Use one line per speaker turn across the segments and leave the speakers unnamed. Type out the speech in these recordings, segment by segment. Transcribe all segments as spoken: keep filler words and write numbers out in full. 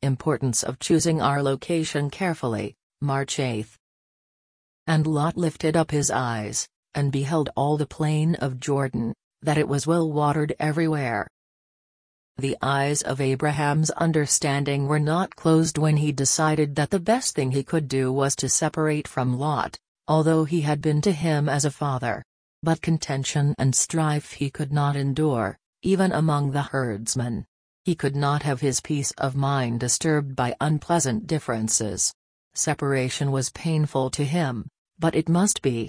Importance of choosing our location carefully, March eighth. And Lot lifted up his eyes, and beheld all the plain of Jordan, that it was well watered everywhere. The eyes of Abraham's understanding were not closed when he decided that the best thing he could do was to separate from Lot, although he had been to him as a father. But contention and strife he could not endure, even among the herdsmen. He could not have his peace of mind disturbed by unpleasant differences. Separation was painful to him, but it must be.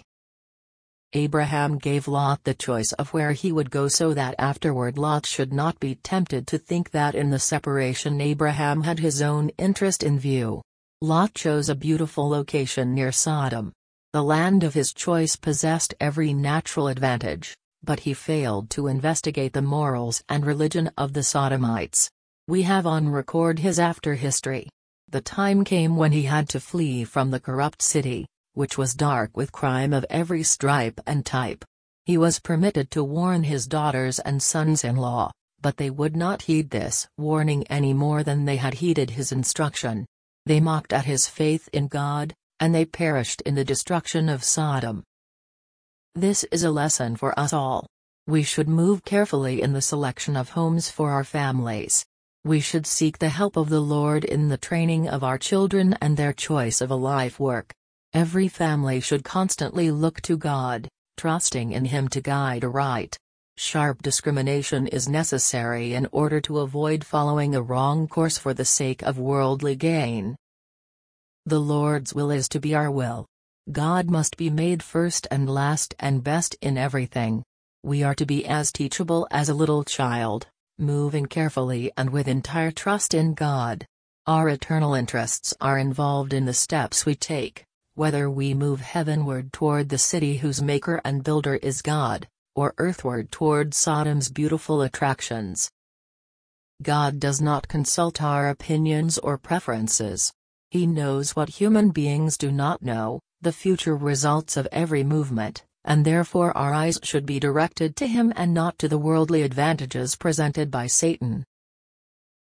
Abraham gave Lot the choice of where he would go so that afterward Lot should not be tempted to think that in the separation Abraham had his own interest in view. Lot chose a beautiful location near Sodom. The land of his choice possessed every natural advantage, but he failed to investigate the morals and religion of the Sodomites. We have on record his after history. The time came when he had to flee from the corrupt city, which was dark with crime of every stripe and type. He was permitted to warn his daughters and sons-in-law, but they would not heed this warning any more than they had heeded his instruction. They mocked at his faith in God, and they perished in the destruction of Sodom. This is a lesson for us all. We should move carefully in the selection of homes for our families. We should seek the help of the Lord in the training of our children and their choice of a life work. Every family should constantly look to God, trusting in Him to guide aright. Sharp discrimination is necessary in order to avoid following a wrong course for the sake of worldly gain. The Lord's will is to be our will. God must be made first and last and best in everything. We are to be as teachable as a little child, moving carefully and with entire trust in God. Our eternal interests are involved in the steps we take, whether we move heavenward toward the city whose maker and builder is God, or earthward toward Sodom's beautiful attractions. God does not consult our opinions or preferences. He knows what human beings do not know, the future results of every movement, and therefore our eyes should be directed to Him and not to the worldly advantages presented by Satan.